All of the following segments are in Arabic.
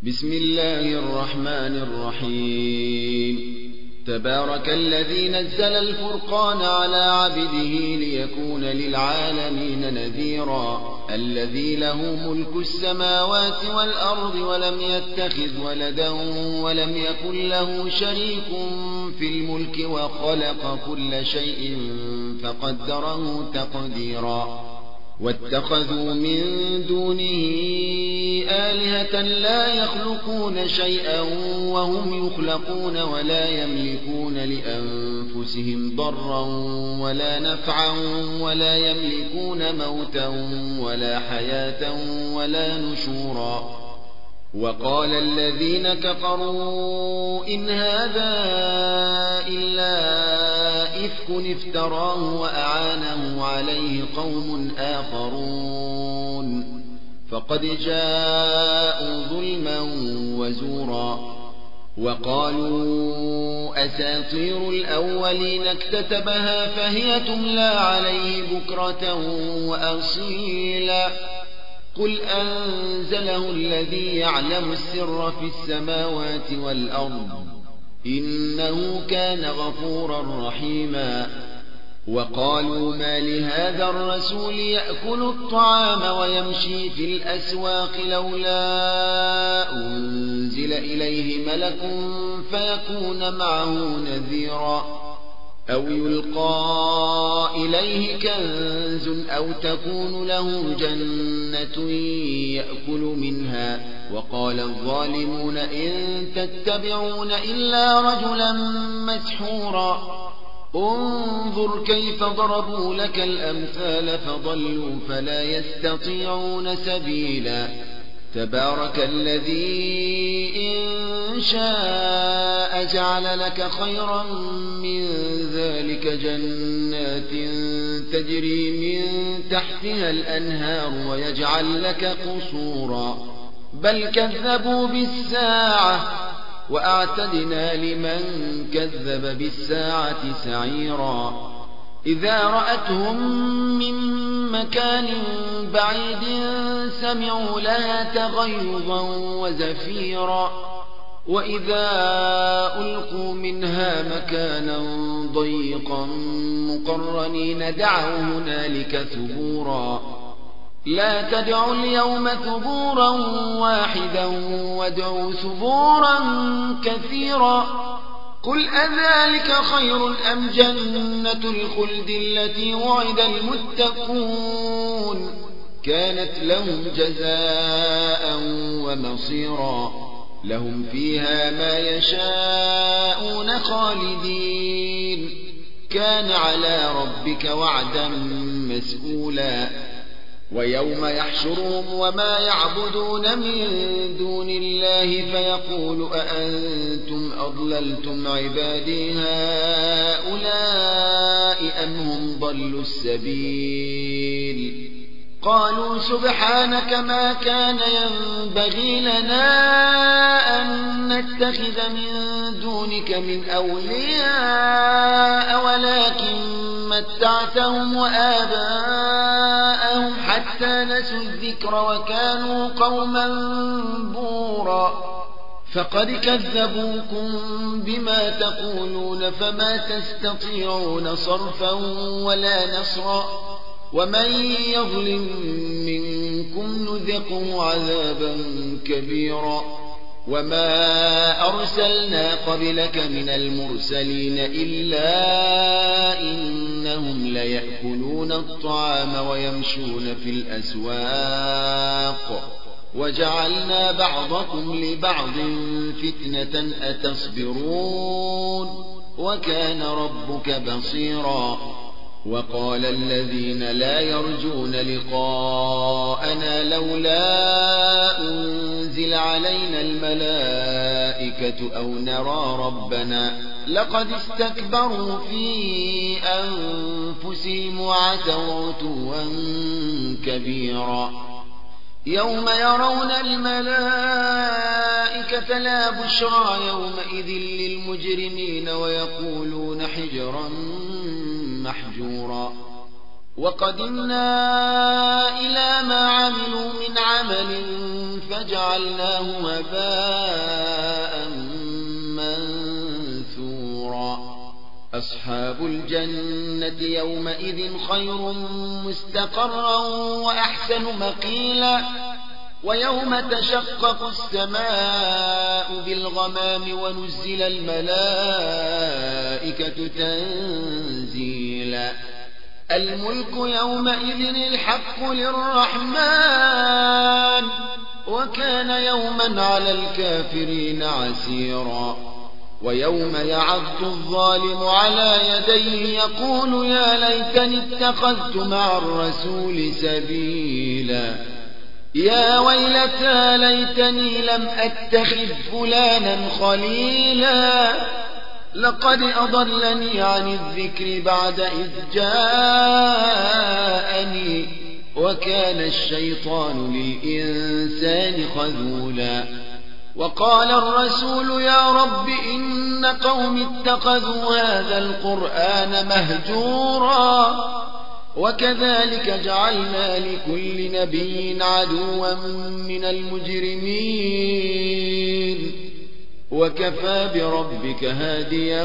بسم الله الرحمن الرحيم. تبارك الذي نزل الفرقان على عبده ليكون للعالمين نذيرا. الذي له ملك السماوات والأرض ولم يتخذ ولدا ولم يكن له شريك في الملك وخلق كل شيء فقدره تقديرا. واتخذوا من دونه آلهة لا يخلقون شيئا وهم يخلقون ولا يملكون لأنفسهم ضرا ولا نفعا ولا يملكون موتا ولا حياة ولا نشورا. وقال الذين كفروا إن هذا إلا إفك افتراه وأعانه عليه قوم آخرون فقد جاءوا ظلما وزورا. وقالوا أساطير الأولين اكتتبها فهي تملى عليه بكرة وأصيلا. قل أنزله الذي يعلم السر في السماوات والأرض إنه كان غفورا رحيما. وقالوا ما لهذا الرسول يأكل الطعام ويمشي في الأسواق لولا أنزل إليه ملك فيكون معه نذيرا أو يلقى إليه كنز أو تكون له جنة يأكل منها. وقال الظالمون إن تتبعون إلا رجلا مسحورا. انظر كيف ضربوا لك الأمثال فضلوا فلا يستطيعون سبيلا. تبارك الذي إن شاء جعل لك خيرا من ذلك جنات تجري من تحتها الأنهار ويجعل لك قصورا. بل كذبوا بالساعة وأعتدنا لمن كذب بالساعة سعيرا. إذا رأتهم من مكان بعيد سمعوا لها تغيظا وزفيرا. وإذا ألقوا منها مكانا ضيقا مقرنين دعوا هنالك ثبورا. لا تدعوا اليوم ثبورا واحدا وادعوا ثبورا كثيرا. قل أذلك خير أم جنة الخلد التي وعد المتقون كانت لهم جزاء ومصيرا. لهم فيها ما يشاءون خالدين كان على ربك وعدا مسئولا. ويوم يحشرهم وما يعبدون من دون الله فيقول أأنتم أضللتم عبادي هؤلاء أم هم ضلوا السبيل. قالوا سبحانك ما كان ينبغي لنا أن نتخذ من دونك من أولياء ولكن متعتهم وآباءهم حتى نسوا الذكر وكانوا قوما بورا. فقد كذبوكم بما تقولون فما تستطيعون صرفا ولا نصرا. ومن يظلم منكم نذقه عذابا كبيرا. وما أرسلنا قبلك من المرسلين إلا إنهم ليأكلون الطعام ويمشون في الأسواق وجعلنا بعضكم لبعض فتنة أتصبرون وكان ربك بصيرا. وقال الذين لا يرجون لقاءنا لولا أنزل علينا الملائكة أو نرى ربنا لقد استكبروا في أنفسهم وعتوا عتوا كبيرا. يوم يرون الملائكة لا بشرى يومئذ للمجرمين ويقولون حجرا محجورا. وقدمنا إلى ما عملوا من عمل فجعلناه هباء منثورا أصحاب الجنة يومئذ خير مستقرا وأحسن مقيلا ويوم تشقق السماء بالغمام ونزل الملائكة تنزيلا الملك يومئذ الحق للرحمن وكان يوما على الكافرين عسيرا ويوم يعض الظالم على يديه يقول يا ليتني اتخذت مع الرسول سبيلا يا ويلتى ليتني لم أتخذ فلانا خليلا لقد أضلني عن الذكر بعد إذ جاءني وكان الشيطان للإنسان خذولا وقال الرسول يا رب إن قوم اتخذوا هذا القرآن مهجورا وكذلك جعلنا لكل نبي عدوا من المجرمين وكفى بربك هاديا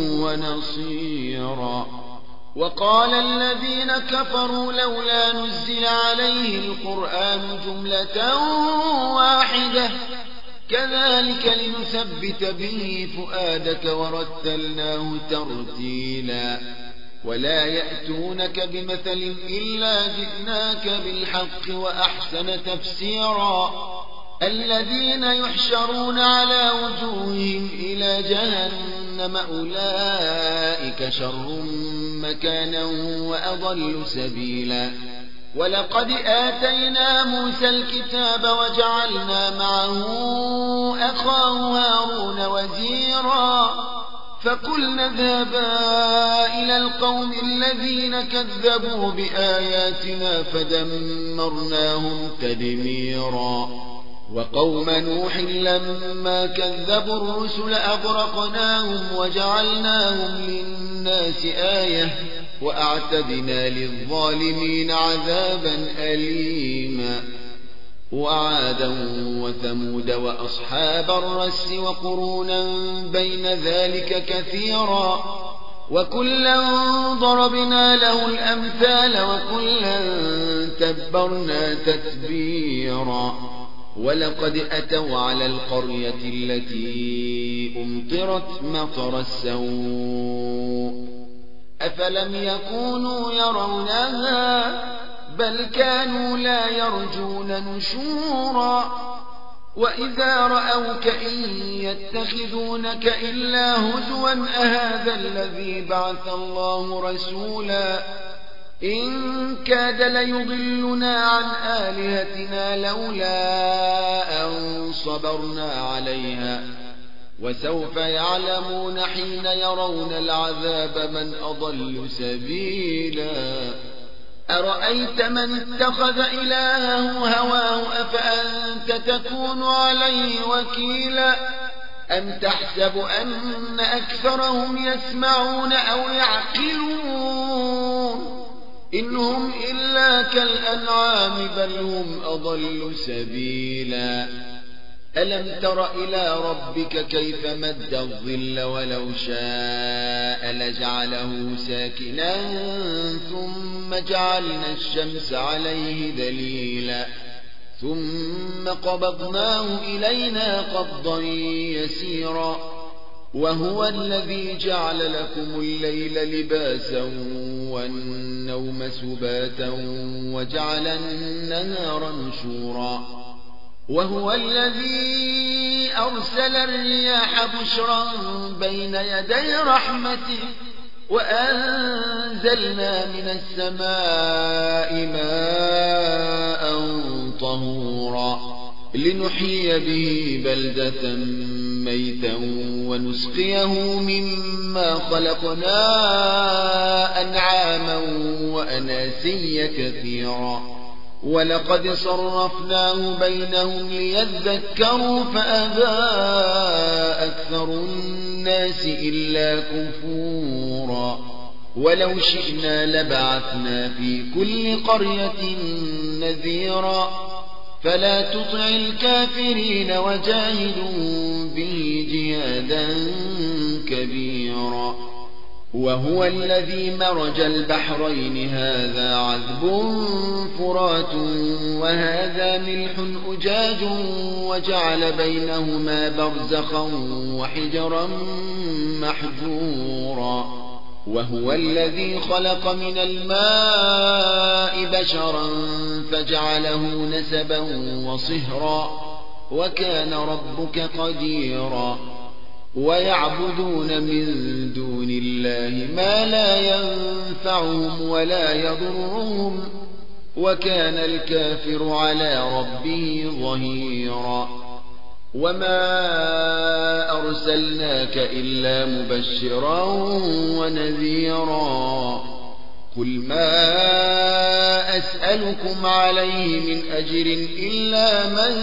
ونصيرا وقال الذين كفروا لولا نزل عليه القرآن جملة واحدة كذلك لنثبت به فؤادك ورتلناه ترتيلا ولا يأتونك بمثل إلا جئناك بالحق وأحسن تفسيرا الذين يحشرون على وجوههم إلى جهنم أولئك شر مكانا وأضل سبيلا ولقد آتينا موسى الكتاب وجعلنا معه أخاه هارون وزيرا فقلنا اذهبا إلى القوم الذين كذبوا بآياتنا فدمرناهم تدميرا وقوم نوح لما كذبوا الرسل أغرقناهم وجعلناهم للناس آية وأعتدنا للظالمين عذابا أليما وعادا وثمود وأصحاب الرس وقرونا بين ذلك كثيرا وكلا ضربنا له الأمثال وكلا تبرنا تتبيرا ولقد أتوا على القرية التي أمطرت مطر السوء أفلم يكونوا يرونها بل كانوا لا يرجون نشورا وإذا رأوك إن يتخذونك إلا هزوا أهذا الذي بعث الله رسولا إن كاد ليضلنا عن آلهتنا لولا أن صبرنا عليها وسوف يعلمون حين يرون العذاب من أضل سبيلا أرأيت من اتخذ إلهه هواه أفأنت تكون عليه وكيلا أم تحسب أن أكثرهم يسمعون أو يعقلون إنهم إلا كالأنعام بل هم أضل سبيلا ألم تر إلى ربك كيف مد الظل ولو شاء لجعله ساكنا ثم جعلنا الشمس عليه دليلا ثم قبضناه إلينا قبضا يسيرا وهو الذي جعل لكم الليل لباسا والنوم سباتا وجعل النهار نشورا وهو الذي أرسل الرياح بشرا بين يدي رحمته وأنزلنا من السماء ماء طهورا لنحيي به بلدة ميتا ونسقيه مما خلقنا أنعاما وأناسيا كثيرا ولقد صرفناه بينهم ليذكروا فأبى أكثر الناس إلا كفورا ولو شئنا لبعثنا في كل قرية نذيرا فلا تطع الكافرين وجاهدوا به جهادا كبيرا وهو الذي مرج البحرين هذا عذب فرات وهذا ملح أجاج وجعل بينهما برزخا وحجرا محجورا وهو الذي خلق من الماء بشرا فجعله نسبا وصهرا وكان ربك قديرا ويعبدون من دون الله ما لا ينفعهم ولا يضرهم وكان الكافر على ربه ظهيرا وما أرسلناك إلا مبشرا ونذيرا قل ما أسألكم عليه من أجر إلا من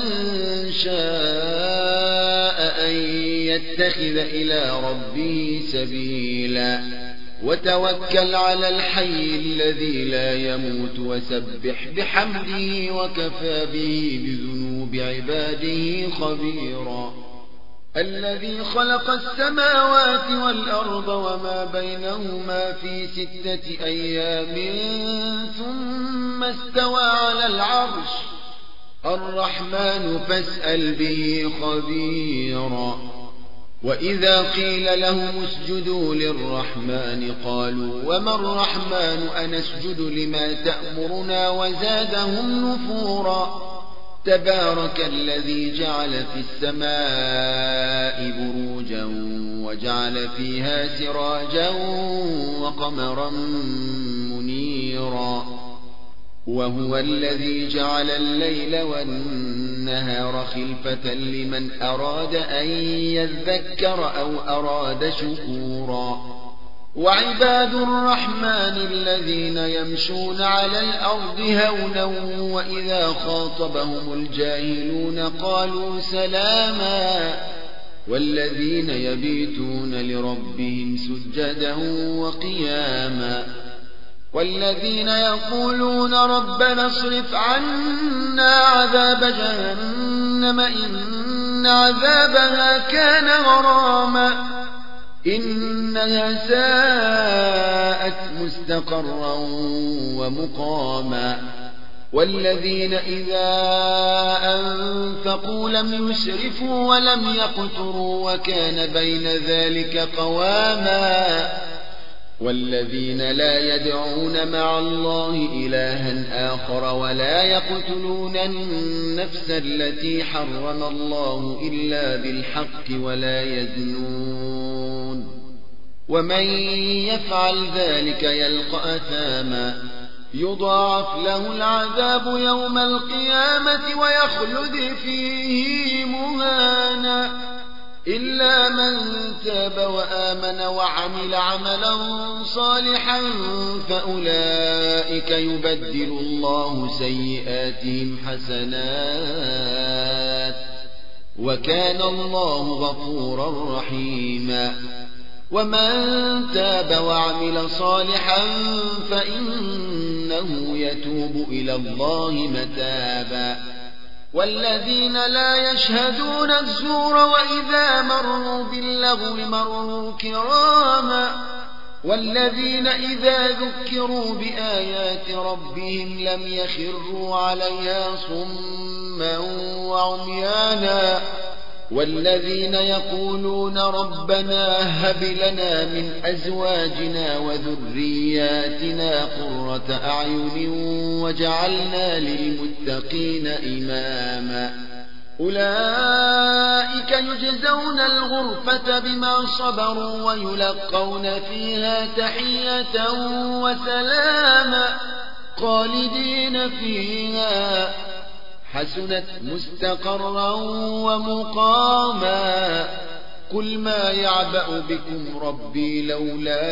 شاء أن يتخذ إلى ربه سبيلا وتوكل على الحي الذي لا يموت وسبح بحمده وكفى به بذنوب عباده خبيرا الذي خلق السماوات والأرض وما بينهما في 6 أيام ثم استوى على العرش الرحمن فاسأل به خبيرا وإذا قيل لهم اسجدوا للرحمن قالوا وما الرحمن أنسجد لما تأمرنا وزادهم نفورا تبارك الذي جعل في السماء بروجا وجعل فيها سراجا وقمرا منيرا وهو الذي جعل الليل والنهار خلفة لمن أراد أن يذكر أو أراد شكورا وعباد الرحمن الذين يمشون على الأرض هونا وإذا خاطبهم الجاهلون قالوا سلاما والذين يبيتون لربهم سجدا وقياما والذين يقولون ربنا اصرف عنا عذاب جهنم إن عذابها كان غراما إنها ساءت مستقرا ومقاما والذين إذا أنفقوا لم يسرفوا ولم يقتروا وكان بين ذلك قواما والذين لا يدعون مع الله إلها آخر ولا يقتلون النفس التي حرم الله إلا بالحق ولا يزنون ومن يفعل ذلك يلقى أثاما يضاعف له العذاب يوم القيامة ويخلد فيه مهانا إلا من تاب وآمن وعمل عملا صالحا فأولئك يبدل الله سيئاتهم حسنات وكان الله غفورا رحيما ومن تاب وعمل صالحا فإنه يتوب إلى الله متابا والذين لا يشهدون الزور وإذا مروا باللغو مروا كراما والذين إذا ذكروا بآيات ربهم لم يخروا عليها صما وعميانا والذين يقولون ربنا هب لنا من أزواجنا وذرياتنا قرة أعين وجعلنا للمتقين إماما أولئك يجزون الغرفة بما صبروا ويلقون فيها تحية وسلاما خالدين فيها حسنت مستقرا ومقاما قل ما يعبأ بكم ربي لولا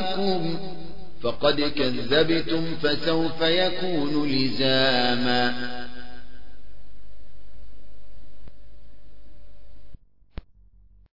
دعاؤكم فقد كذبتم فسوف يكون لزاما